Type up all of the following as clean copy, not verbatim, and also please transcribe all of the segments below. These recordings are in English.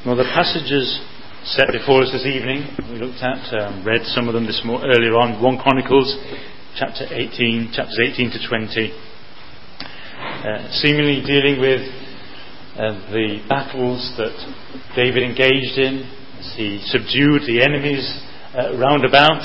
Well, the passages set before us this evening, we looked at, read some of them earlier on, 1 Chronicles, chapters 18 to 20, seemingly dealing with the battles that David engaged in as he subdued the enemies round about,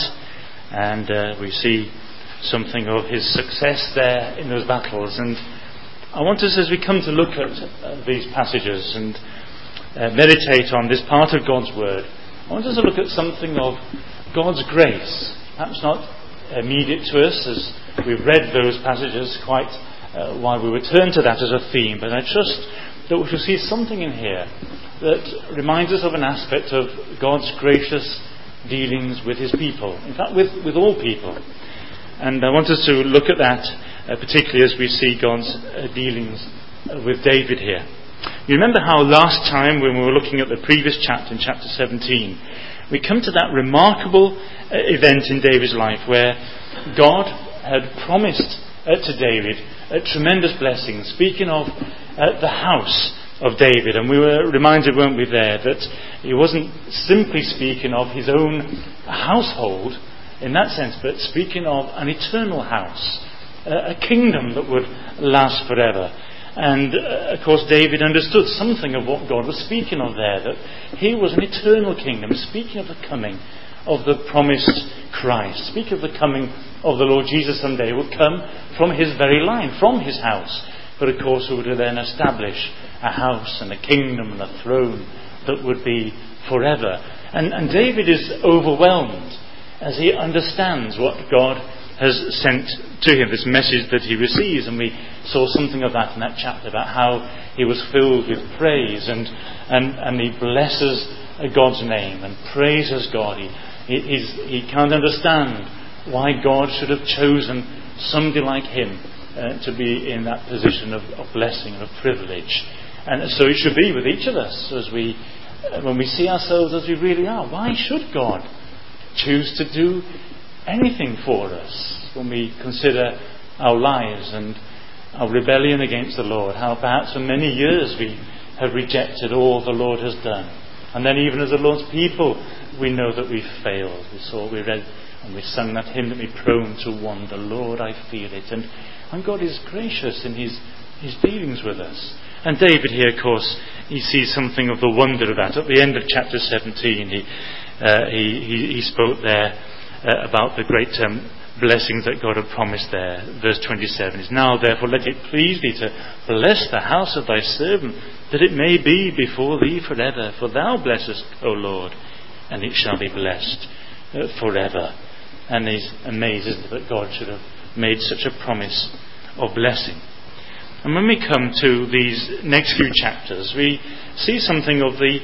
and we see something of his success there in those battles. And I want us, as we come to look at these passages and meditate on this part of God's Word, I want us to look at something of God's grace, perhaps not immediate to us as we've read those passages quite while we return to that as a theme, but I trust that we shall see something in here that reminds us of an aspect of God's gracious dealings with his people, in fact with all people. And I want us to look at that particularly as we see God's dealings with David here. You remember how last time when we were looking at the previous chapter, in chapter 17, we come to that remarkable event in David's life where God had promised to David a tremendous blessing, speaking of the house of David. And we were reminded, weren't we there, that he wasn't simply speaking of his own household in that sense, but speaking of an eternal house, a kingdom that would last forever. And of course David understood something of what God was speaking of there, that he was an eternal kingdom, speaking of the coming of the promised Christ, speaking of the coming of the Lord Jesus someday, would come from his very line, from his house, but of course who would then establish a house and a kingdom and a throne that would be forever. And David is overwhelmed as he understands what God has sent to him, this message that he receives. And we saw something of that in that chapter, about how he was filled with praise and he blesses God's name and praises God. He can't understand why God should have chosen somebody like him to be in that position of blessing and of privilege. And so it should be with each of us when we see ourselves as we really are. Why should God choose to do anything for us when we consider our lives and our rebellion against the Lord? How perhaps for many years we have rejected all the Lord has done. And then even as the Lord's people, we know that we've failed. We read and we sung that hymn, that we prone to wander. Lord, I feel it. And God is gracious in his dealings with us. And David here, of course, he sees something of the wonder of that. At the end of chapter 17, he spoke there about the great blessings that God had promised there. Verse 27 is, now therefore let it please thee to bless the house of thy servant, that it may be before thee forever. For thou blessest, O Lord, and it shall be blessed forever. And he's amazed, isn't it, that God should have made such a promise of blessing. And when we come to these next few chapters, we see something of the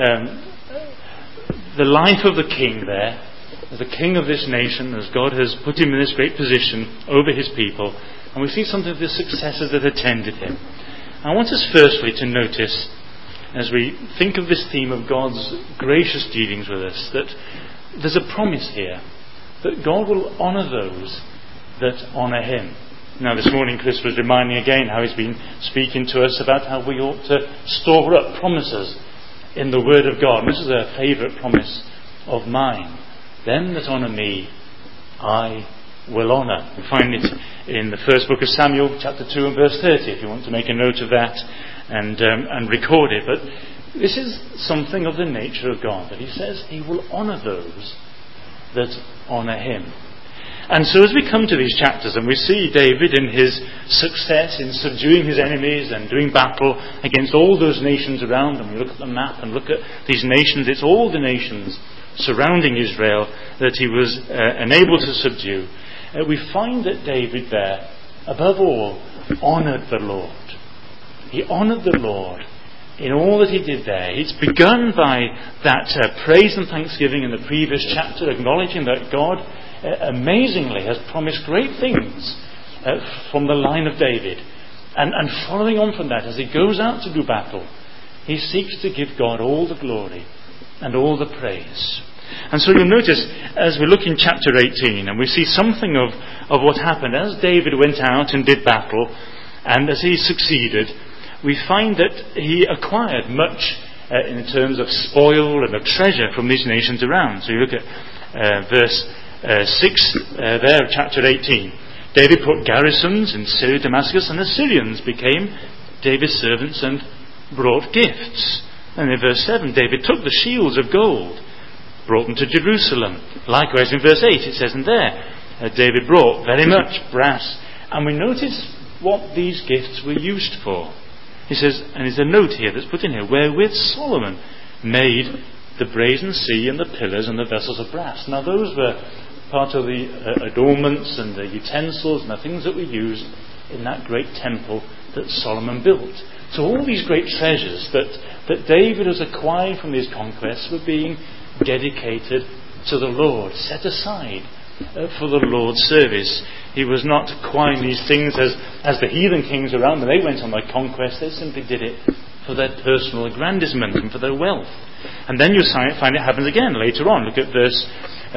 life of the king there, as the king of this nation, as God has put him in this great position over his people. And we see something of the successes that attended him. I want us firstly to notice, as we think of this theme of God's gracious dealings with us, that there's a promise here that God will honour those that honour him. Now this morning Chris was reminding again how he's been speaking to us about how we ought to store up promises in the Word of God. And this is a favourite promise of mine. Them that honour me, I will honour. We find it in the first book of Samuel, chapter 2 and verse 30, if you want to make a note of that and record it. But this is something of the nature of God, that he says he will honour those that honour him. And so as we come to these chapters and we see David in his success in subduing his enemies and doing battle against all those nations around him, we look at the map and look at these nations, it's all the nations surrounding Israel that he was enabled to subdue. We find that David there, above all, honoured the Lord. He honoured the Lord in all that he did there. It's begun by that praise and thanksgiving in the previous chapter, acknowledging that God amazingly has promised great things from the line of David. And following on from that, as he goes out to do battle, he seeks to give God all the glory and all the praise. And so you'll notice, as we look in chapter 18, and we see something of what happened as David went out and did battle, and as he succeeded, we find that he acquired much in terms of spoil and of treasure from these nations around. So you look at verse 6 there of chapter 18. David put garrisons in Syria, Damascus, and the Syrians became David's servants and brought gifts. And in verse 7, David took the shields of gold, brought them to Jerusalem. Likewise in verse 8 it says in there, David brought very much brass. And we notice what these gifts were used for. He says, and there's a note here that's put in here, wherewith Solomon made the brazen sea and the pillars and the vessels of brass. Now those were part of the adornments and the utensils and the things that we used in that great temple that Solomon built. So all these great treasures that David has acquired from these conquests were being dedicated to the Lord, set aside for the Lord's service. He was not acquiring these things as the heathen kings around them. They went on their conquest. They simply did it for their personal aggrandizement and for their wealth. And then you'll find it happens again later on. Look at verse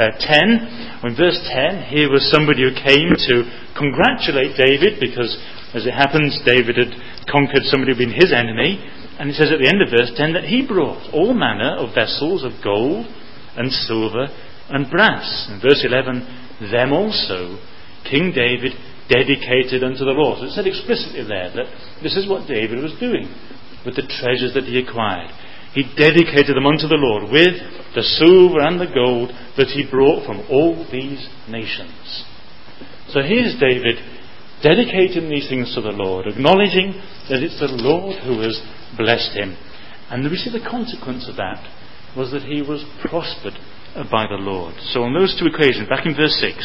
10. In verse 10, here was somebody who came to congratulate David because, as it happens, David had conquered somebody who had been his enemy. And it says at the end of verse 10 that he brought all manner of vessels of gold and silver and brass. In verse 11, them also King David dedicated unto the Lord. So it said explicitly there that this is what David was doing with the treasures that he acquired. He dedicated them unto the Lord with the silver and the gold that he brought from all these nations. So here's David dedicating these things to the Lord, acknowledging that it's the Lord who has blessed him. And we see the consequence of that was that he was prospered by the Lord. So on those two occasions, back in verse 6,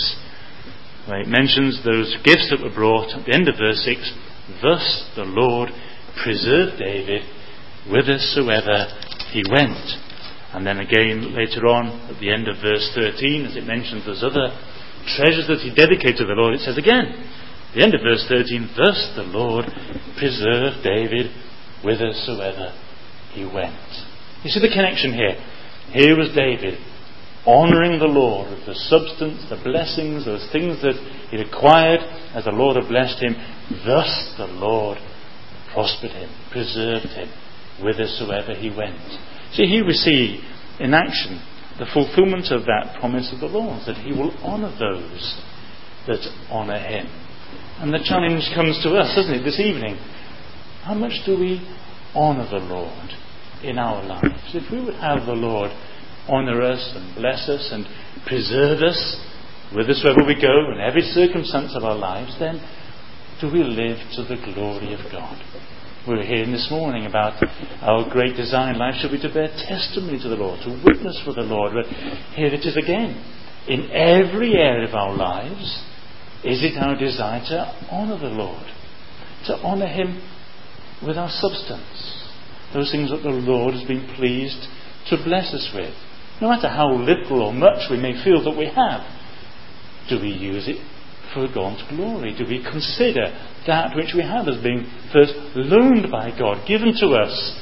where it mentions those gifts that were brought, at the end of verse 6, thus the Lord preserved David whithersoever he went. And then again later on at the end of verse 13, as it mentions those other treasures that he dedicated to the Lord, it says again at the end of verse 13, thus the Lord preserved David whithersoever he went. You see the connection here. Here was David honouring the Lord with the substance, the blessings, those things that he'd acquired as the Lord had blessed him. Thus the Lord prospered him, preserved him whithersoever he went. See, here we see in action the fulfilment of that promise of the Lord, that he will honour those that honour him. And the challenge comes to us, doesn't it, this evening? How much do we honour the Lord in our lives? If we would have the Lord honour us and bless us and preserve us whithersoever we go in every circumstance of our lives, then do we live to the glory of God? We were hearing this morning about our great desire in life should be to bear testimony to the Lord, to witness for the Lord. But here it is again. In every area of our lives, is it our desire to honour the Lord? To honour him with our substance. Those things that the Lord has been pleased to bless us with. No matter how little or much we may feel that we have, do we use it for God's glory? Do we consider that which we have as being first loaned by God, given to us,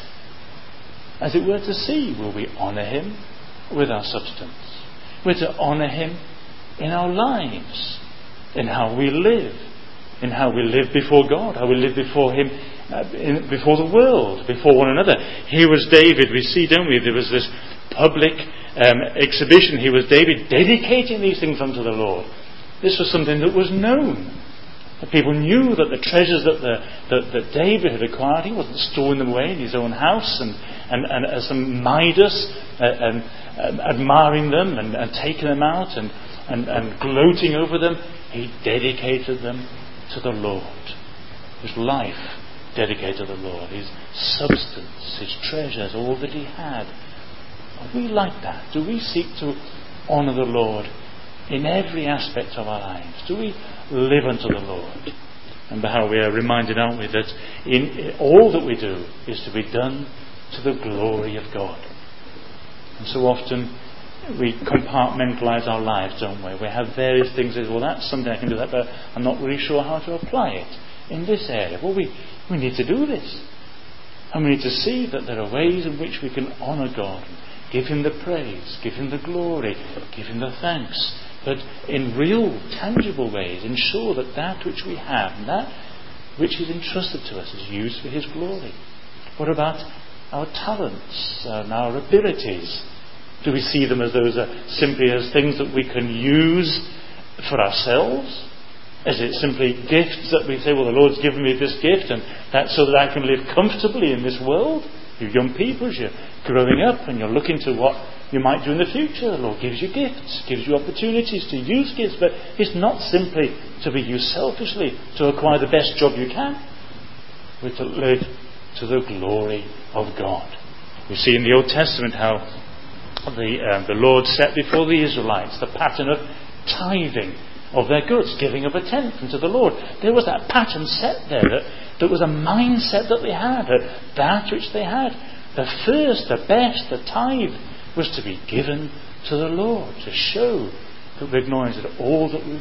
as it were to see? Will we honour him with our substance? We're to honour him in our lives, in how we live, in how we live before God, how we live before him, before the world, before one another. Here was David, we see, don't we? There was this public exhibition. Here was David dedicating these things unto the Lord. This was something that was known. The people knew that the treasures that David had acquired, he wasn't storing them away in his own house and as some Midas admiring them and taking them out and gloating over them. He dedicated them to the Lord. His life dedicated to the Lord. His substance, his treasures, all that he had. Are we like that? Do we seek to honour the Lord in every aspect of our lives? Do we live unto the Lord? And how we are reminded, aren't we, that in all that we do is to be done to the glory of God. And so often we compartmentalise our lives, don't we? We have various things that, well, that's something I can do that, but I'm not really sure how to apply it in this area. Well, we need to do this. And we need to see that there are ways in which we can honour God, give him the praise, give him the glory, give him the thanks, but in real, tangible ways ensure that that which we have and that which is entrusted to us is used for his glory. What about our talents and our abilities? Do we see them as those simply as things that we can use for ourselves? Is it simply gifts that we say, well, the Lord's given me this gift and that's so that I can live comfortably in this world? You young people, as you're growing up and you're looking to what you might do in the future, the Lord gives you gifts, gives you opportunities to use gifts, but it's not simply to be used selfishly to acquire the best job you can. We're to live to the glory of God. We see in the Old Testament how the Lord set before the Israelites the pattern of tithing of their goods, giving of a tenth unto the Lord. There was that pattern set there, that was a mindset that they had, that which they had. The first, the best, the tithe was to be given to the Lord, to show that we acknowledge that all that we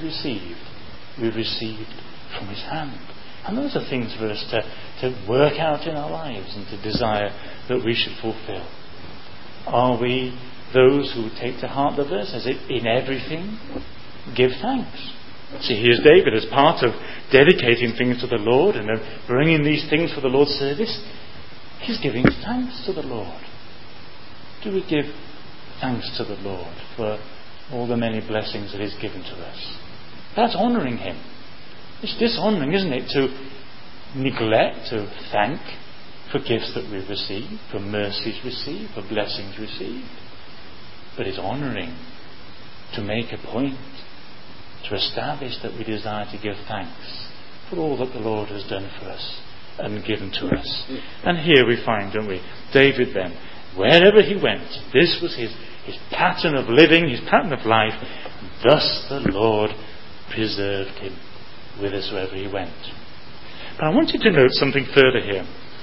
received from His hand. And those are things for us to work out in our lives and to desire that we should fulfill. Are we those who take to heart the verse? As in everything, give thanks. See, here's David as part of dedicating things to the Lord and bringing these things for the Lord's service. He's giving thanks to the Lord. Do we give thanks to the Lord for all the many blessings that He's given to us? That's honouring Him. It's dishonouring, isn't it, to neglect to thank for gifts that we've received, for mercies received, for blessings received. But it's honouring to make a point, to establish that we desire to give thanks for all that the Lord has done for us and given to us. And here we find, don't we, David then, wherever he went, this was his pattern of living, his pattern of life. Thus the Lord preserved him whithersoever he went. But I want you to note something further here,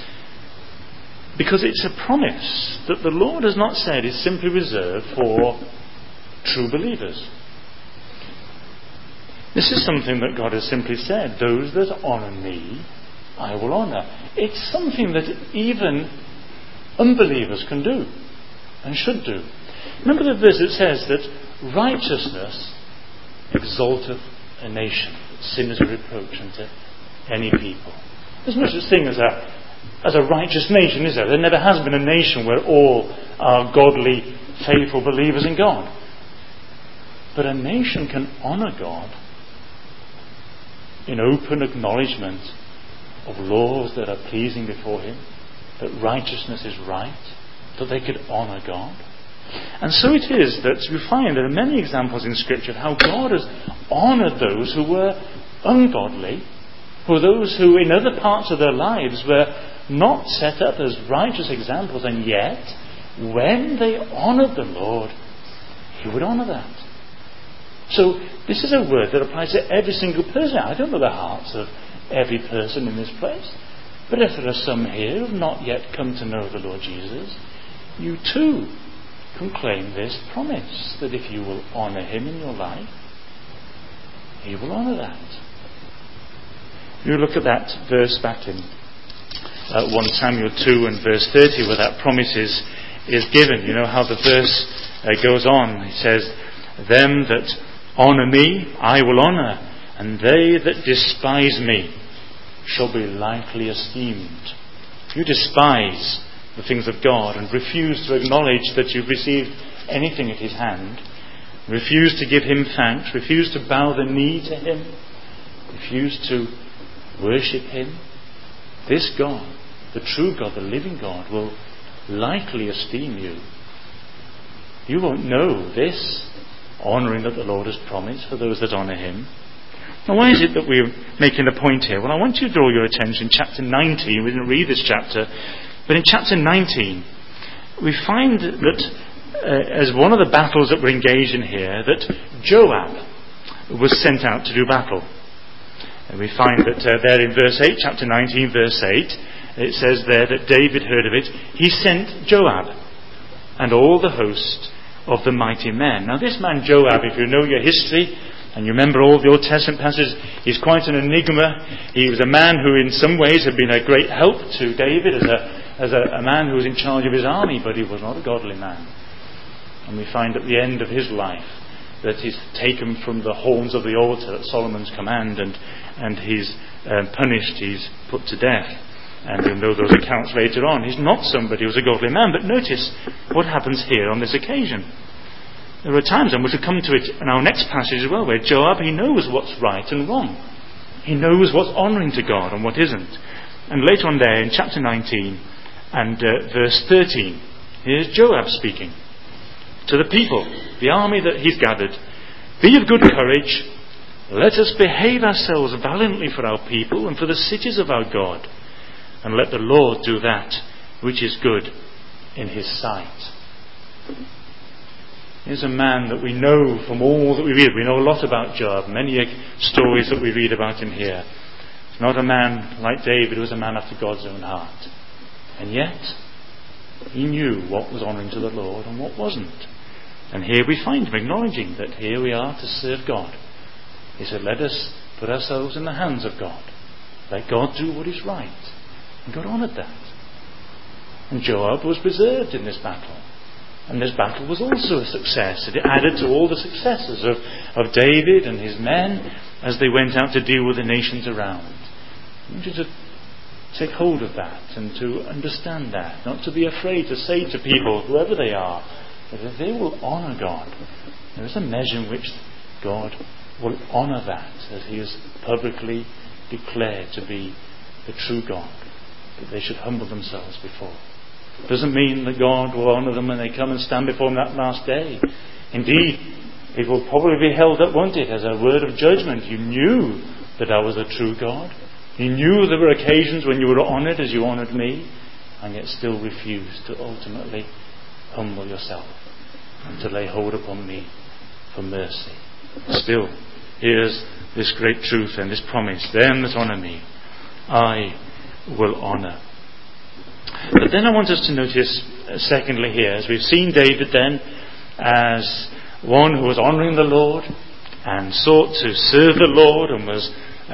because it's a promise that the Lord has not said is simply reserved for true believers. This is something that God has simply said, those that honour me, I will honour. It's something that even unbelievers can do and should do. Remember the verse that says that righteousness exalteth a nation, sin is a reproach unto any people. There's no such thing as a righteous nation, is there? There never has been a nation where all are godly, faithful believers in God. But a nation can honour God in open acknowledgement of laws that are pleasing before Him, that righteousness is right, that they could honour God. And so it is that we find there are many examples in Scripture of how God has honoured those who were ungodly, or those who in other parts of their lives were not set up as righteous examples, and yet when they honoured the Lord, He would honour that. So this is a word that applies to every single person. I don't know the hearts of every person in this place, but if there are some here who have not yet come to know the Lord Jesus, you too can claim this promise, that if you will honour Him in your life, He will honour that. You look at that verse back in 1 Samuel 2 and verse 30, where that promise is given. You know how the verse goes on. It says, them that honour me, I will honour, and they that despise me shall be lightly esteemed. You despise the things of God and refuse to acknowledge that you've received anything at His hand, refuse to give Him thanks, refuse to bow the knee to Him, refuse to worship Him. This God, the true God, the living God, will lightly esteem you. You won't know this honouring that the Lord has promised for those that honour Him. Now, why is it that we're making a point here? Well, I want you to draw your attention to chapter 19. We didn't read this chapter, but in chapter 19 we find that as one of the battles that we're engaged in here, that Joab was sent out to do battle. And we find that there in verse 8, chapter 19 verse 8, it says there that David heard of it. He sent Joab and all the host of the mighty men. Now this man Joab, if you know your history and you remember all the Old Testament passages, he's quite an enigma. He was a man who in some ways had been a great help to David as a man who was in charge of his army, but he was not a godly man. And we find at the end of his life that he's taken from the horns of the altar at Solomon's command, and he's punished, he's put to death. And you'll know those accounts later on. He's not somebody who's a godly man. But notice what happens here on this occasion. There are times, and we shall come to it in our next passage as well, where Joab, he knows what's right and wrong. He knows what's honouring to God and what isn't. And later on there in chapter 19 and verse 13, here's Joab speaking to the people, the army that he's gathered. Be of good courage. Let us behave ourselves valiantly for our people and for the cities of our God. And let the Lord do that which is good in his sight. Here's a man that we know from all that we read. We know a lot about Joab, many stories that we read about him here. He's not a man like David who was a man after God's own heart. And yet, he knew what was honouring to the Lord and what wasn't. And here we find him acknowledging that here we are to serve God. He said, let us put ourselves in the hands of God. Let God do what is right. And God honoured that. And Joab was preserved in this battle. And this battle was also a success. It added to all the successes of David and his men as they went out to deal with the nations around. I want you to take hold of that and to understand that. Not to be afraid to say to people, whoever they are, that if they will honour God, there is a measure in which God will honour that, as he has publicly declared to be the true God, that they should humble themselves before. Doesn't mean that God will honour them when they come and stand before him that last day. Indeed, it will probably be held up, won't it, as a word of judgment. You knew that I was a true God. You knew there were occasions when you were honoured as you honoured me, and yet still refused to ultimately humble yourself and to lay hold upon me for mercy. Still, here's this great truth and this promise. Them that honour me, I will honour. But then I want us to notice, secondly here, as we've seen David then as one who was honouring the Lord and sought to serve the Lord and was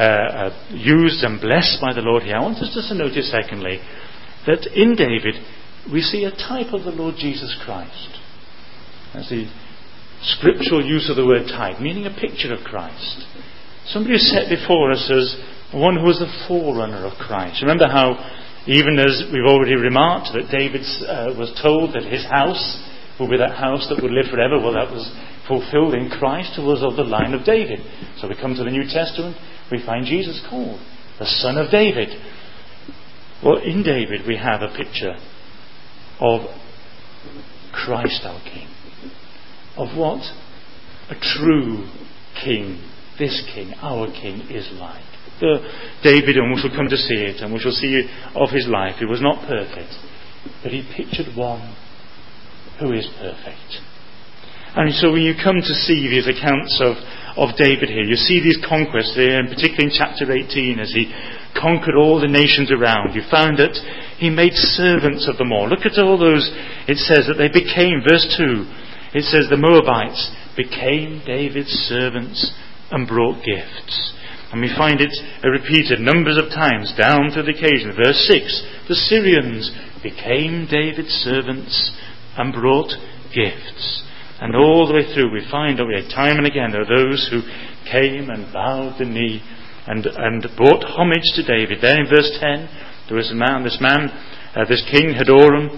used and blessed by the Lord here, I want us just to notice secondly that in David we see a type of the Lord Jesus Christ. That's the scriptural use of the word type, meaning a picture of Christ. Somebody is set before us as one who was the forerunner of Christ. Remember how, even as we've already remarked, that David was told that his house will be that house that would live forever. Well, that was fulfilled in Christ, who was of the line of David. So we come to the New Testament, we find Jesus called the Son of David. Well, in David we have a picture of Christ our King, of what a true King, this King, our King, is like. David, and we shall come to see it, and we shall see of his life, he was not perfect, but he pictured one who is perfect. And so when you come to see these accounts of David here, you see these conquests there, and particularly in chapter 18, as he conquered all the nations around, you found that he made servants of them all. Look at all those, it says that they became, verse 2, it says the Moabites became David's servants and brought gifts. And we find it repeated numbers of times down to the occasion. Verse 6, the Syrians became David's servants and brought gifts. And all the way through we find that time and again there are those who came and bowed the knee and brought homage to David. There in verse 10, there was this king Hadoram,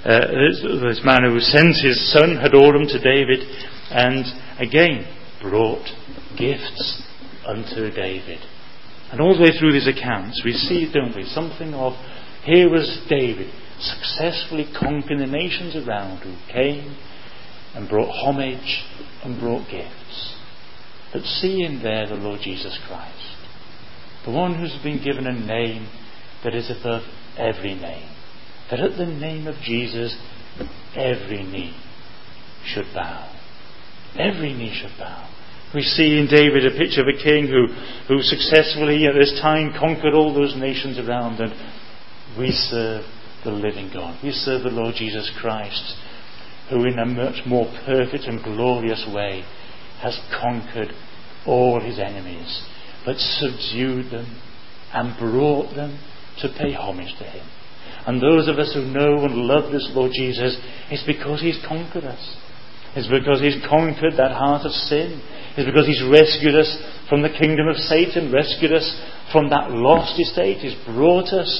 this man who sends his son Hadoram to David, and again brought gifts unto David. And all the way through these accounts we see, don't we, something of, here was David successfully conquering the nations around, who came and brought homage and brought gifts. But see in there the Lord Jesus Christ, the one who's been given a name that is above every name, that at the name of Jesus every knee should bow. Every knee should bow. We see in David a picture of a king who successfully at this time conquered all those nations around, and we serve the living God. We serve the Lord Jesus Christ, who in a much more perfect and glorious way has conquered all his enemies, but subdued them and brought them to pay homage to him. And those of us who know and love this Lord Jesus, it's because he's conquered us. It's because he's conquered that heart of sin. It's because he's rescued us from the kingdom of Satan, rescued us from that lost estate. He's brought us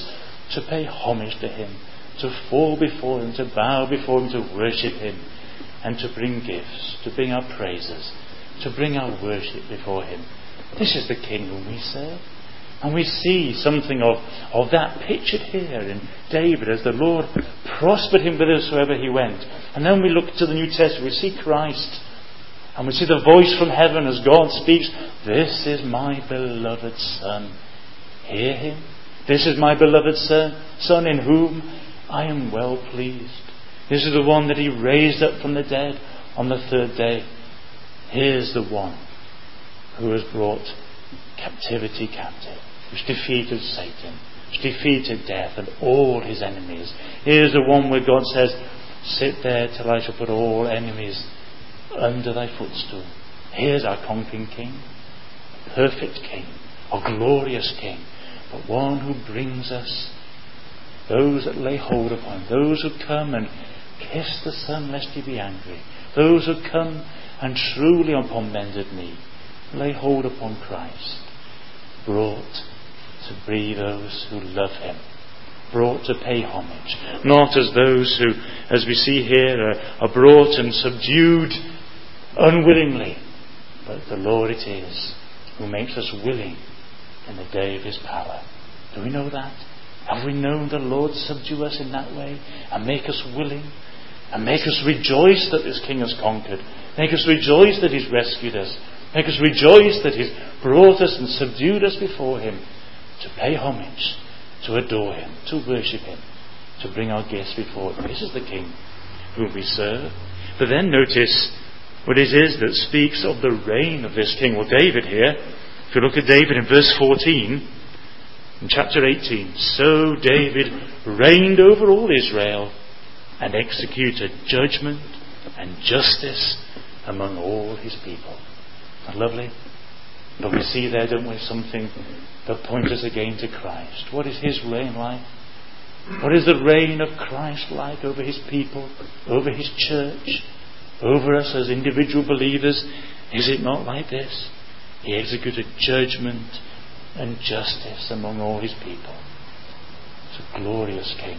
to pay homage to him, to fall before him, to bow before him, to worship him, and to bring gifts, to bring our praises, to bring our worship before him. This is the King whom we serve. And we see something of that pictured here in David as the Lord prospered him whithersoever he went. And then we look to the New Testament, we see Christ, and we see the voice from heaven as God speaks, "This is my beloved Son. Hear him. This is my beloved Son in whom I am well pleased." This is the one that he raised up from the dead on the third day. Here's the one who has brought captivity captive, which defeated Satan, which defeated death and all his enemies. Here's the one where God says, "Sit there till I shall put all enemies under thy footstool." Here's our conquering King, a perfect King, a glorious King, but one who brings us those that lay hold upon him, those who come and kiss the Son lest he be angry, those who come and truly upon bended knee lay hold upon Christ, brought to be those who love him, brought to pay homage, not as those who, as we see here, are brought and subdued unwillingly, but the Lord it is who makes us willing in the day of his power. Do we know that? Have we known the Lord subdue us in that way and make us willing and make us rejoice that this King has conquered, make us rejoice that he's rescued us, make us rejoice that he's brought us and subdued us before him to pay homage, to adore him, to worship him, to bring our gifts before him. This is the King whom we serve. But then notice what it is that speaks of the reign of this King. Well, David here, if you look at David in verse 14, in chapter 18, "So David reigned over all Israel and executed judgment and justice among all his people." Isn't that lovely? But we see there, don't we, something that points us again to Christ. What is his reign like? What is the reign of Christ like over his people, over his church, over us as individual believers? Is it not like this? He executed judgment and justice among all his people. It's a glorious King.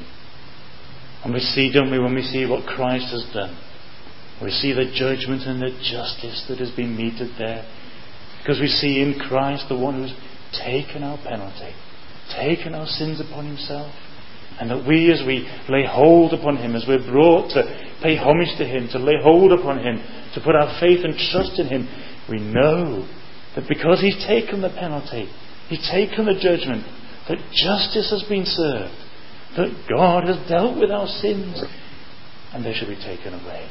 And we see, don't we, when we see what Christ has done, we see the judgment and the justice that has been meted there, because we see in Christ the one who's taken our penalty, taken our sins upon himself, and that we, as we lay hold upon him, as we're brought to pay homage to him, to lay hold upon him, to put our faith and trust in him, we know that because he's taken the penalty, he's taken the judgment, that justice has been served, that God has dealt with our sins, and they shall be taken away.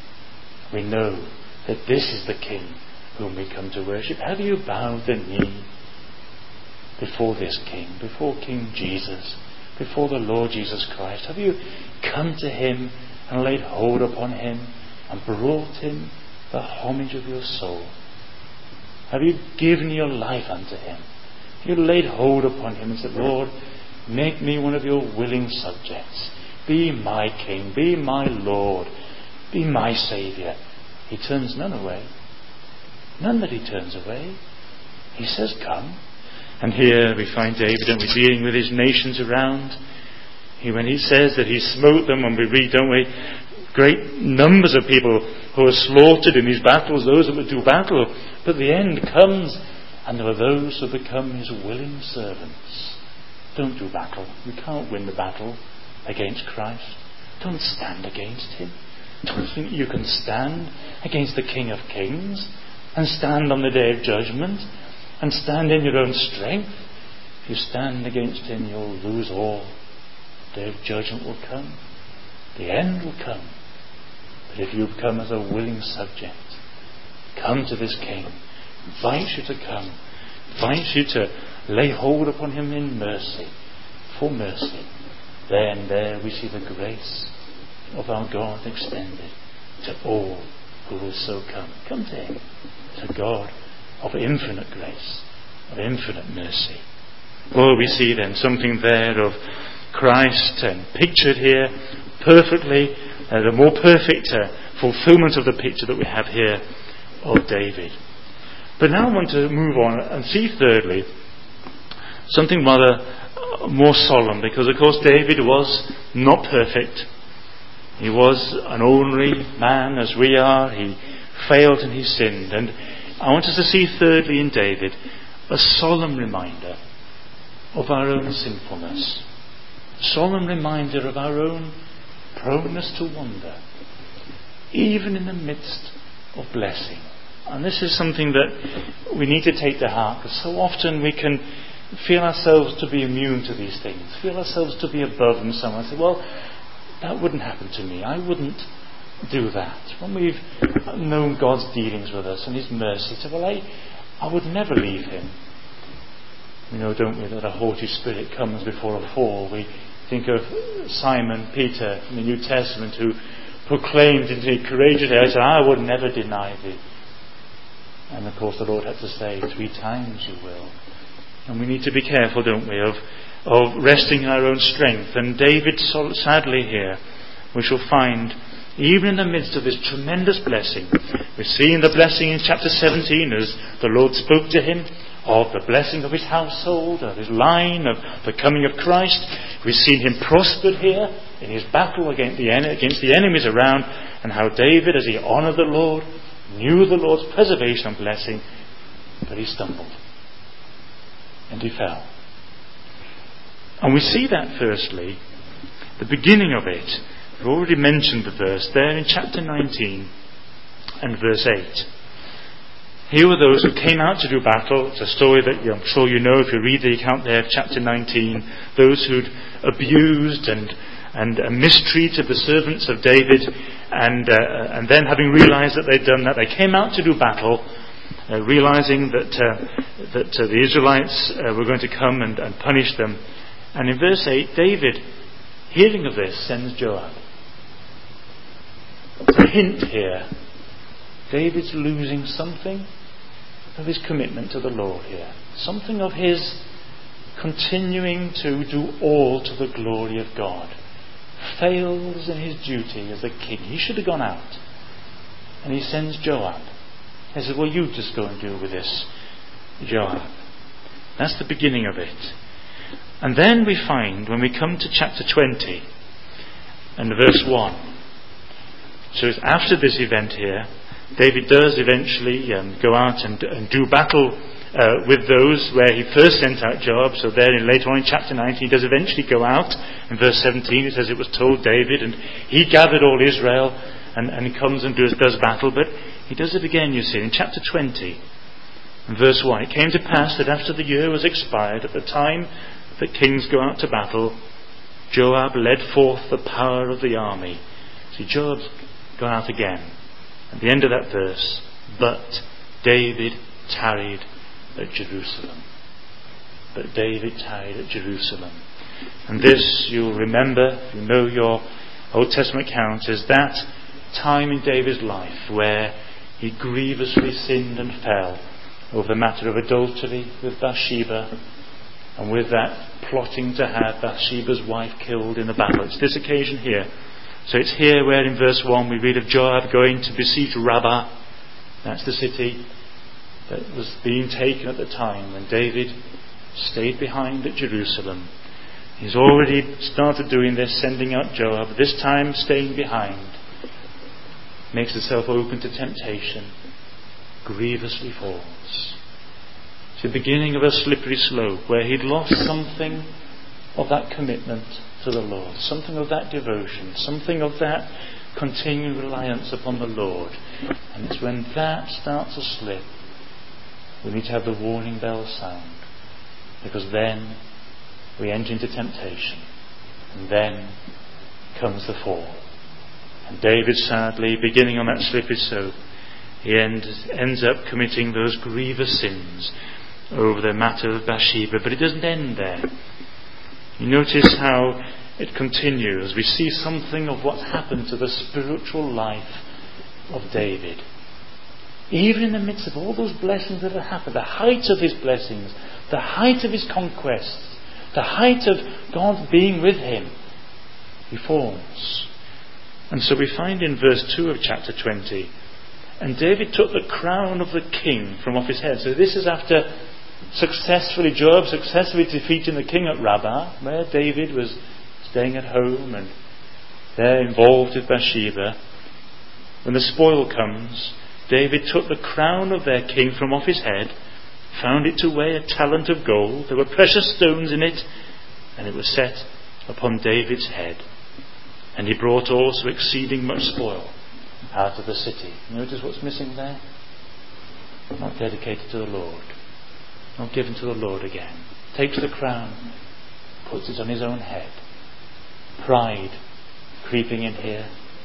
We know that this is the King whom we come to worship. Have you bowed the knee before this King, before King Jesus, before the Lord Jesus Christ? Have you come to him and laid hold upon him and brought him the homage of your soul? Have you given your life unto him? You laid hold upon him and said, "Lord, make me one of your willing subjects. Be my King, be my Lord, be my Saviour." He turns none away. None that he turns away. He says, "Come." And here we find David, and we're dealing with his nations around. When he says that he smote them, and we read, don't we, great numbers of people who are slaughtered in these battles, those that would do battle. But the end comes, and there are those who become his willing servants. Don't do battle. You can't win the battle against Christ. Don't stand against him. Don't think you can stand against the King of Kings and stand on the day of judgment and stand in your own strength. If you stand against him, you'll lose all. The day of judgment will come. The end will come. But if you come as a willing subject, come to this King, invites you to come, invites you to lay hold upon him in mercy, for mercy, then there we see the grace of our God extended to all who will so come. Come to him, to God of infinite grace, of infinite mercy. Well, we see then something there of Christ and pictured here perfectly, the more perfect fulfillment of the picture that we have here of David. But now I want to move on and see thirdly something rather more solemn, because of course David was not perfect. He was an ordinary man as we are. He failed and he sinned. And I want us to see thirdly in David a solemn reminder of our own sinfulness. A solemn reminder of our own proneness to wander, even in the midst of blessing. And this is something that we need to take to heart, because so often we can feel ourselves to be immune to these things, feel ourselves to be above them somehow. Say, well, that wouldn't happen to me. I wouldn't do that. When we've known God's dealings with us and His mercy, say, well, I would never leave Him. We know, don't we, that a haughty spirit comes before a fall. We think of Simon Peter in the New Testament, who proclaimed indeed courageously, I said, I would never deny thee. And of course the Lord had to say, 3 times you will. And we need to be careful, don't we, of resting in our own strength. And David, sadly here, we shall find, even in the midst of this tremendous blessing, we see in the blessing in chapter 17, as the Lord spoke to him of the blessing of his household, of his line, of the coming of Christ. We've seen him prospered here in his battle against the enemies around, and how David, as he honoured the Lord, knew the Lord's preservation and blessing, but he stumbled and he fell. And we see that firstly, the beginning of it. We've already mentioned the verse there in chapter 19 and verse 8. Here were those who came out to do battle. It's a story that I'm sure you know if you read the account there of chapter 19. Those who'd abused and mistreated the servants of David, and then having realised that they'd done that, they came out to do battle, realising that the Israelites were going to come and punish them. And in verse 8, David, hearing of this, sends Joab. It's a hint here. David's losing something of his commitment to the Lord here. Something of his continuing to do all to the glory of God. Fails in his duty as a king. He should have gone out. And he sends Joab. He says, well, you just go and deal with this, Joab. That's the beginning of it. And then we find, when we come to chapter 20 and verse 1, so it's after this event here, David does eventually go out and do battle with those where he first sent out Joab. So there, later on in chapter 19, he does eventually go out. In verse 17 it says it was told David, and he gathered all Israel, and he comes and does battle. But he does it again, you see, in chapter 20 and verse 1. It came to pass that after the year was expired, at the time that kings go out to battle, Joab led forth the power of the army. See, Joab's gone out again. At the end of that verse, but David tarried at Jerusalem. But David tarried at Jerusalem. And this, you'll remember, if you know your Old Testament account, is that time in David's life where he grievously sinned and fell over the matter of adultery with Bathsheba, and with that plotting to have Bathsheba's wife killed in the battle. It's this occasion here. So it's here where in verse 1 we read of Joab going to besiege Rabbah. That's the city that was being taken at the time when David stayed behind at Jerusalem. He's already started doing this, sending out Joab, this time staying behind. Makes himself open to temptation. Grievously falls. It's the beginning of a slippery slope where he'd lost something of that commitment to the Lord, something of that devotion, something of that continued reliance upon the Lord. And it's when that starts to slip, we need to have the warning bell sound, because then we enter into temptation, and then comes the fall. And David, sadly, beginning on that slippery slope, he ends up committing those grievous sins over the matter of Bathsheba. But it doesn't end there. You notice how it continues. We see something of what's happened to the spiritual life of David. Even in the midst of all those blessings that have happened, the height of his blessings, the height of his conquests, the height of God being with him, he falls. And so we find in verse 2 of chapter 20, and David took the crown of the king from off his head. So this is after Joab successfully defeating the king at Rabbah, where David was staying at home and there involved with Bathsheba. When the spoil comes, David took the crown of their king from off his head, found it to weigh a talent of gold. There were precious stones in it, and it was set upon David's head. And he brought also exceeding much spoil out of the city. Notice what's missing there? Not dedicated to the Lord. Not given to the Lord again. Takes the crown, puts it on his own head. Pride creeping in here.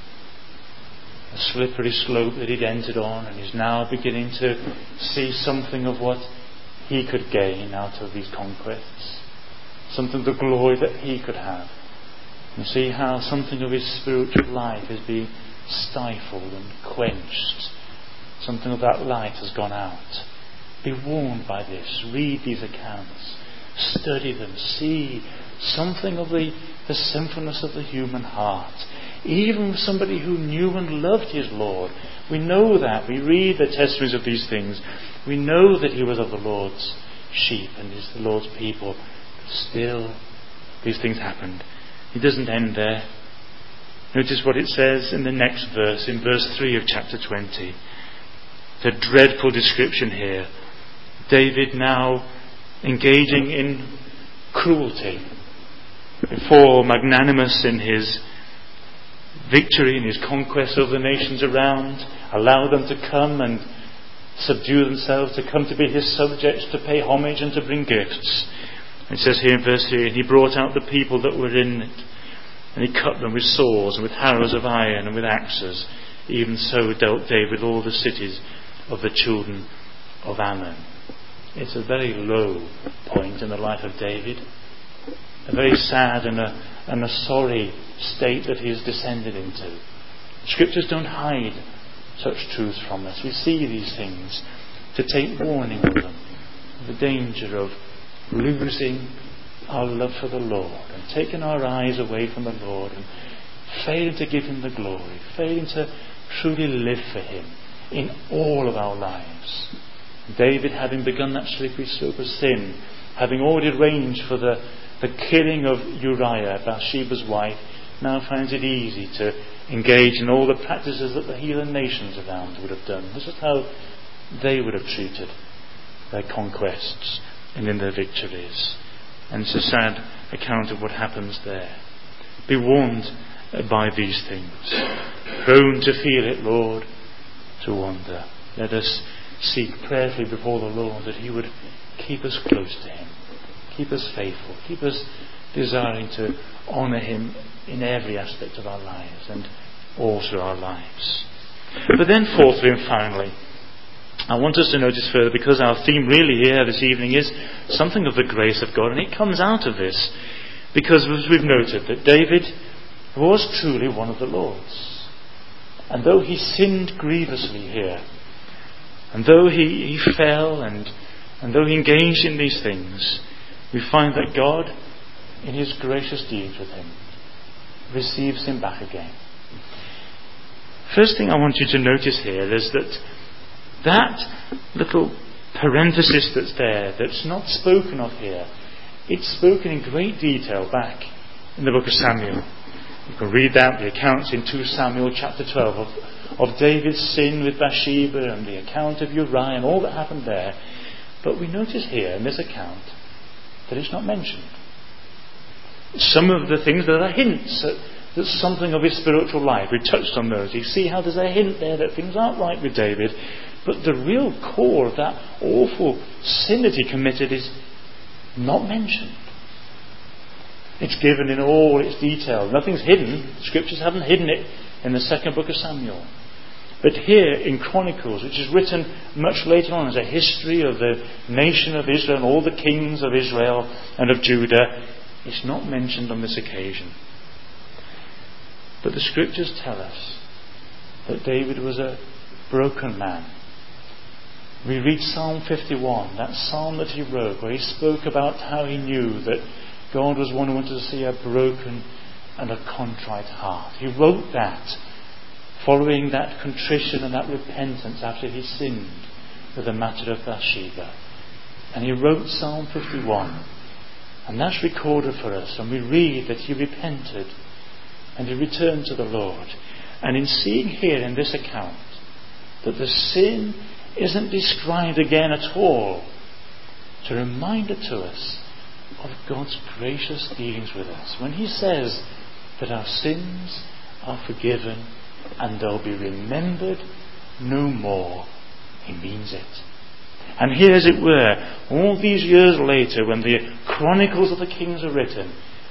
A slippery slope that he'd entered on, and is now beginning to see something of what he could gain out of these conquests. Something of the glory that he could have. And see how something of his spiritual life is being stifled and quenched. Something of that light has gone out. Be warned by this. Read these accounts. Study them. See something of the sinfulness of the human heart. Even somebody who knew and loved his Lord. We know that. We read the testimonies of these things. We know that he was of the Lord's sheep and is the Lord's people. Still, these things happened. It doesn't end there. Notice what it says in the next verse, in verse 3 of chapter 20. The dreadful description here. David now engaging in cruelty. Before magnanimous in his victory, in his conquest of the nations around, allow them to come and subdue themselves, to come to be his subjects, to pay homage and to bring gifts. It says here in verse 3, and he brought out the people that were in it, and he cut them with swords and with harrows of iron and with axes. Even so dealt David with all the cities of the children of Ammon. It's a very low point in the life of David. A very sad and a sorry state that he has descended into. Scriptures don't hide such truths from us. We see these things to take warning of them. The danger of losing our love for the Lord and taking our eyes away from the Lord and failing to give him the glory, failing to truly live for him in all of our lives. David, having begun that slippery slope of sin, having already arranged for the killing of Uriah, Bathsheba's wife, now finds it easy to engage in all the practices that the heathen nations around would have done. This is how they would have treated their conquests and in their victories. And it's a sad account of what happens there. Be warned by these things. Prone to feel it, Lord, to wander. Let us seek prayerfully before the Lord that he would keep us close to him, keep us faithful, keep us desiring to honour him in every aspect of our lives and also our lives. But then fourthly and finally, I want us to notice further, because our theme really here this evening is something of the grace of God, and it comes out of this because, as we've noted, that David was truly one of the Lord's. And though he sinned grievously here, and though he fell, and though he engaged in these things, we find that God, in his gracious deeds with him, receives him back again. First thing I want you to notice here is that little parenthesis that's there, that's not spoken of here, it's spoken in great detail back in the book of Samuel. You can read that, the accounts in 2 Samuel chapter 12 of David's sin with Bathsheba and the account of Uriah and all that happened there. But we notice here in this account that it's not mentioned. Some of the things, there are hints that something of his spiritual life. We touched on those. You see how there's a hint there that things aren't right with David. But the real core of that awful sin that he committed is not mentioned. It's given in all its detail. Nothing's hidden. The scriptures haven't hidden it in the second book of Samuel. But here in Chronicles, which is written much later on as a history of the nation of Israel and all the kings of Israel and of Judah, it's not mentioned on this occasion. But the scriptures tell us that David was a broken man. We read Psalm 51, that psalm that he wrote, where he spoke about how he knew that God was one who wanted to see a broken and a contrite heart. He wrote that following that contrition and that repentance after he sinned with the matter of Bathsheba. And he wrote Psalm 51. And that's recorded for us. And we read that he repented and he returned to the Lord. And in seeing here in this account that the sin isn't described again at all, it's a reminder to us of God's gracious dealings with us. When he says that our sins are forgiven and they'll be remembered no more, he means it. And here, as it were, all these years later, when the Chronicles of the Kings are written,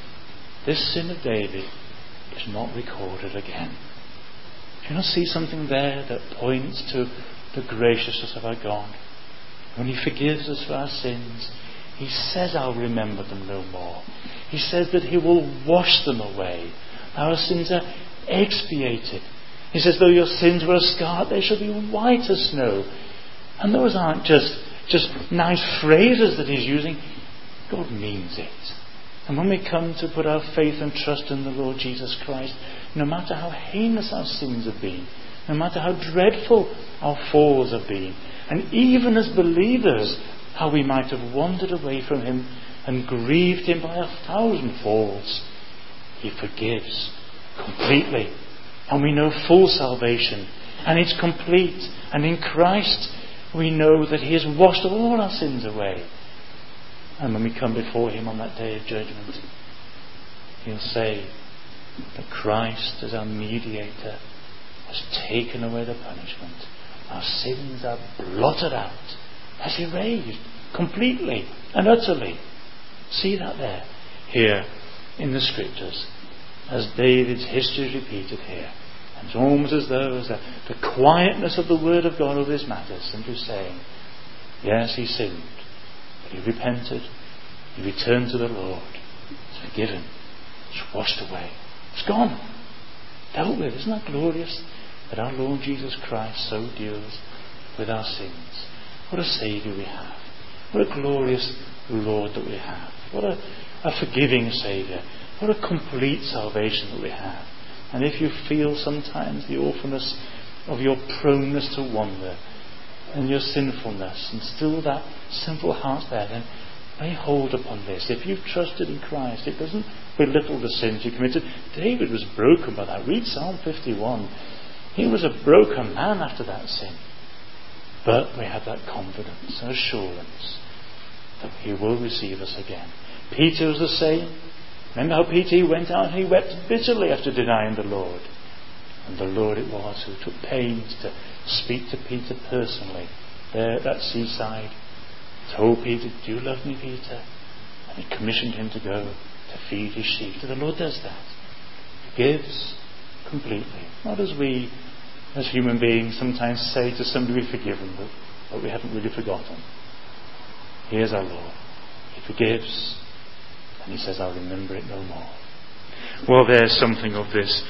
this sin of David is not recorded again. Do you not see something there that points to the graciousness of our God? When he forgives us for our sins, he says, I'll remember them no more. He says that he will wash them away. Our sins are expiated. He says, though your sins were as scarlet, they shall be white as snow. And those aren't just nice phrases that he's using. God means it. And when we come to put our faith and trust in the Lord Jesus Christ, no matter how heinous our sins have been, no matter how dreadful our falls have been, and even as believers, how we might have wandered away from him and grieved him by 1,000 falls, he forgives completely. And we know full salvation. And it's complete. And in Christ we know that he has washed all our sins away. And when we come before him on that day of judgment, he'll say that Christ, as our mediator, has taken away the punishment. Our sins are blotted out. That's erased completely and utterly. See that there, here in the Scriptures, as David's history is repeated here. And it's almost as though the quietness of the Word of God over this matter, simply saying, yes, he sinned, but he repented, he returned to the Lord, it's forgiven, it's washed away, it's gone, dealt with. Isn't that glorious? That our Lord Jesus Christ so deals with our sins. What a Saviour we have. What a glorious Lord that we have. What a forgiving Saviour. What a complete salvation that we have. And if you feel sometimes the awfulness of your proneness to wander and your sinfulness, and still that sinful heart there, then lay hold upon this. If you've trusted in Christ, it doesn't belittle the sins you committed. David was broken by that. Read Psalm 51. He was a broken man after that sin. But we have that confidence and assurance that he will receive us again. Peter was the same. Remember how Peter, he went out and he wept bitterly after denying the Lord. And the Lord it was who took pains to speak to Peter personally there at that seaside. Told Peter, do you love me, Peter? And he commissioned him to go to feed his sheep. So the Lord does that. He gives completely. Not as we, as human beings, sometimes say to somebody we've forgiven, but we haven't really forgotten. Here's our Lord. He forgives. And he says, I'll remember it no more. Well, there's something of this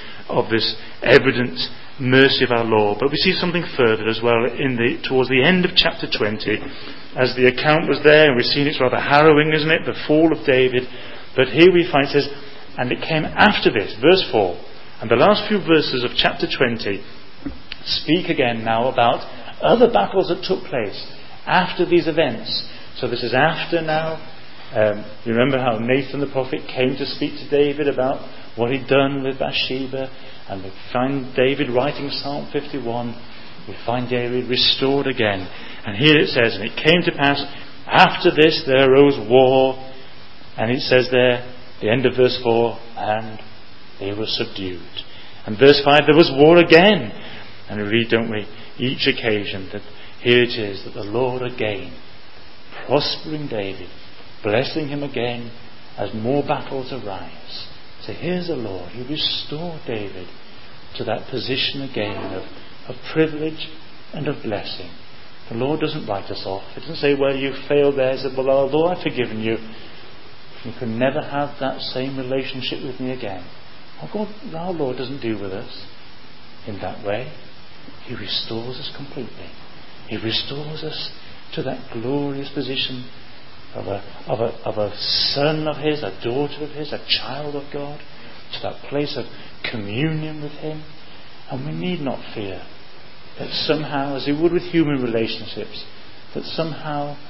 evident mercy of our Lord. But we see something further as well towards the end of chapter 20. As the account was there, and we've seen it's rather harrowing, isn't it? The fall of David. But here we find, it says, and it came after this, verse 4. And the last few verses of chapter 20 speak again now about other battles that took place after these events. So this is after now. You remember how Nathan the prophet came to speak to David about what he'd done with Bathsheba, and we find David writing Psalm 51. We find David restored again. And here it says, and it came to pass, after this there arose war, and it says there, the end of verse 4, and they were subdued. And verse 5, there was war again. And we read, don't we, each occasion that here it is that the Lord again, prospering David, blessing him again as more battles arise. So here's the Lord. He restored David to that position again of privilege and of blessing. The Lord doesn't write us off. It doesn't say, well, you failed there. He said, well, although I've forgiven you, you can never have that same relationship with me again. Our Lord doesn't deal with us in that way. He restores us completely. He restores us to that glorious position of a son of his, a daughter of his, a child of God, to that place of communion with him. And we need not fear that somehow, as we would with human relationships, that somehow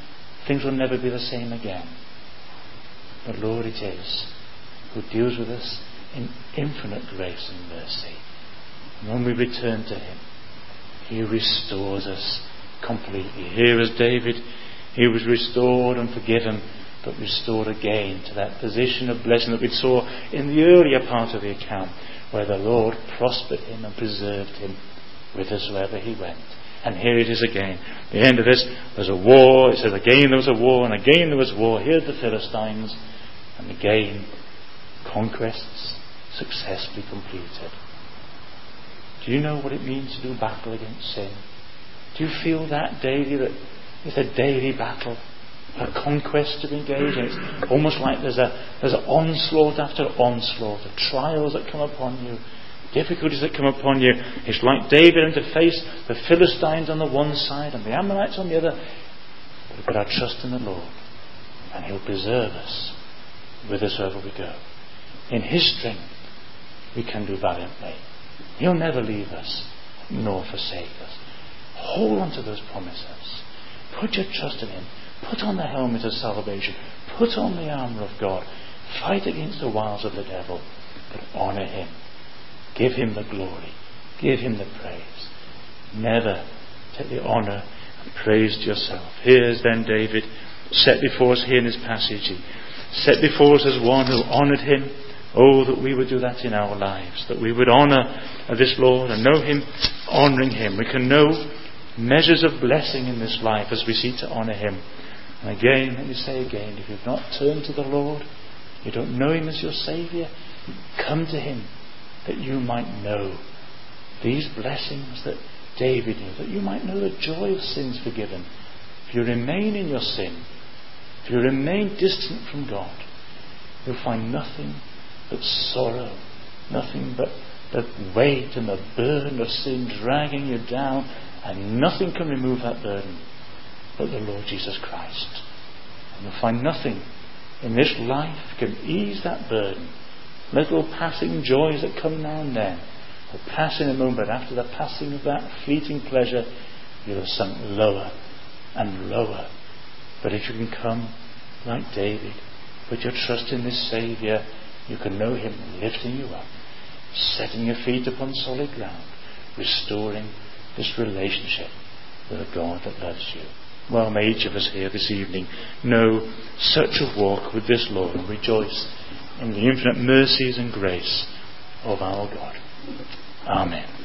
things will never be the same again. But Lord, it is who deals with us in infinite grace and mercy. And when we return to him, he restores us completely. Here as David, he was restored and forgiven, but restored again to that position of blessing that we saw in the earlier part of the account, where the Lord prospered him and preserved him with us wherever he went. And here it is again. At the end of this, there's a war. It says again there was a war, and again there was war. Here's the Philistines, and again conquests successfully completed. Do you know what it means to do battle against sin? Do you feel that daily, that it's a daily battle, a conquest to be engaged in? It's almost like there's an onslaught after onslaught of trials that come upon you, difficulties that come upon you. It's like David having to face the Philistines on the one side and the Ammonites on the other. But we've got our trust in the Lord, and he'll preserve us with us wherever we go. In his strength we can do valiantly. He'll never leave us nor forsake us. Hold on to those promises. Put your trust in him. Put on the helmet of salvation. Put on the armour of God. Fight against the wiles of the devil, but honour him. Give him the glory. Give him the praise. Never take the honour and praise to yourself. Here's then David set before us here in this passage. He set before us as one who honoured him. Oh, that we would do that in our lives, that we would honour this Lord and know him, honouring him. We can know measures of blessing in this life as we seek to honour him. And again, let me say again, if you've not turned to the Lord, you don't know him as your Saviour, come to him that you might know these blessings that David knew, that you might know the joy of sins forgiven. If you remain in your sin, if you remain distant from God, you'll find nothing but sorrow, nothing but the weight and the burden of sin dragging you down, and nothing can remove that burden but the Lord Jesus Christ. And you'll find nothing in this life can ease that burden. Little passing joys that come now and then will pass in a moment, but after the passing of that fleeting pleasure, you'll have sunk lower and lower. But if you can come like David, put your trust in this Saviour, you can know him lifting you up, setting your feet upon solid ground, restoring this relationship with a God that loves you. Well, may each of us here this evening know such a walk with this Lord and rejoice in the infinite mercies and grace of our God. Amen.